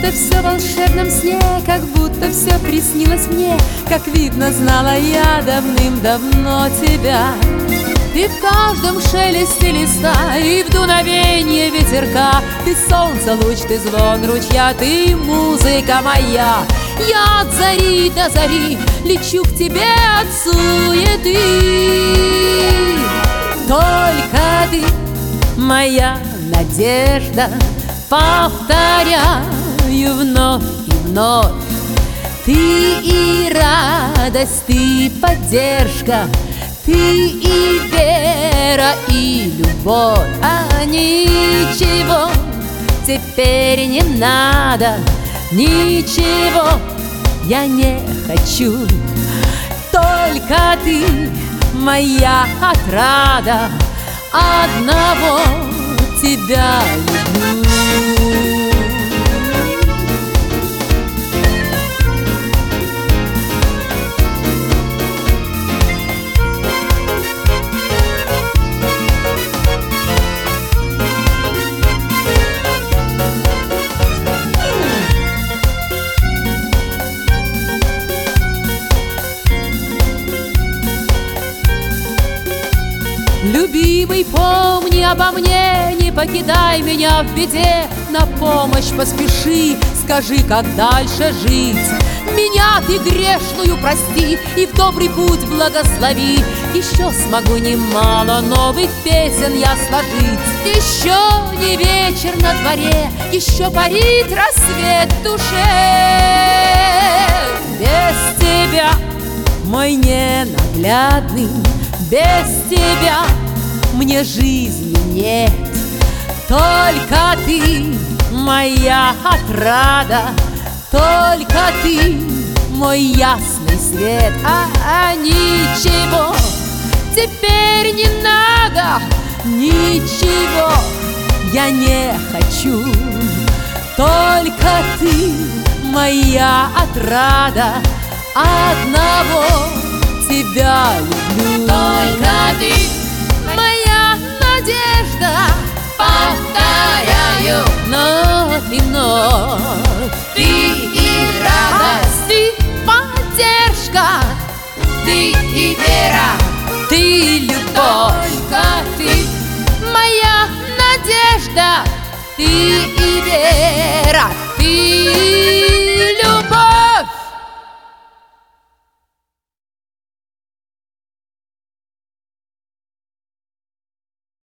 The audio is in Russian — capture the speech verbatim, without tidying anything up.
будто все в волшебном сне, как будто все приснилось мне. Как видно, знала я давным-давно тебя. И в каждом шелесте листа, и в дуновении ветерка ты солнце, луч, ты звон ручья, ты музыка моя. Я от зари до зари лечу к тебе от суеты. Только ты моя надежда, повторяю вновь и вновь. Ты и радость, ты поддержка, ты и вера, и любовь. А ничего теперь не надо, ничего я не хочу. Только ты моя отрада, одного тебя люблю. Любимый, помни обо мне, не покидай меня в беде, на помощь поспеши, скажи, как дальше жить. Меня ты грешную прости и в добрый путь благослови. Еще смогу немало новых песен я сложить. Еще не вечер на дворе, еще парит рассвет в душе. Без тебя, мой ненаглядный, без тебя мне жизни нет. Только ты моя отрада, только ты мой ясный свет. А, а ничего теперь не надо, ничего я не хочу. Только ты моя отрада, одного тебя люблю. Только ты моя надежда, повторяю вновь и вновь. Ты и радость, ты поддержка, ты и вера, ты любовь. только ты Моя надежда, ты и вера, ты